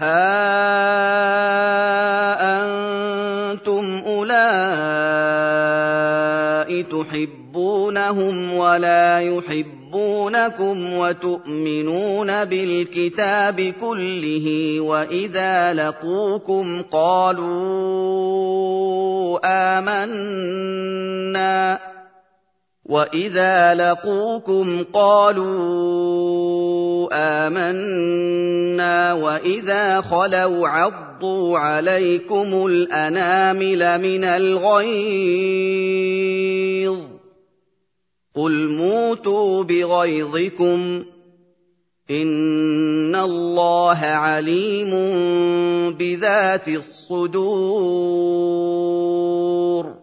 أَنتُمْ أُولَاءِ تُحِبُّونَهُمْ وَلَا يُحِبُّونَكُمْ وَتُؤْمِنُونَ بِالْكِتَابِ كُلِّهِ وَإِذَا لَقُوكُمْ قَالُوا آمَنَّا وَإِذَا خَلَوْا عَضُّوا عَلَيْكُمُ الْأَنَامِلَ مِنَ الْغَيْظِ ۚ قُلْ مُوتُوا بِغَيْظِكُمْ ۗ إِنَّ اللَّهَ عَلِيمٌ بِذَاتِ الصُّدُورِ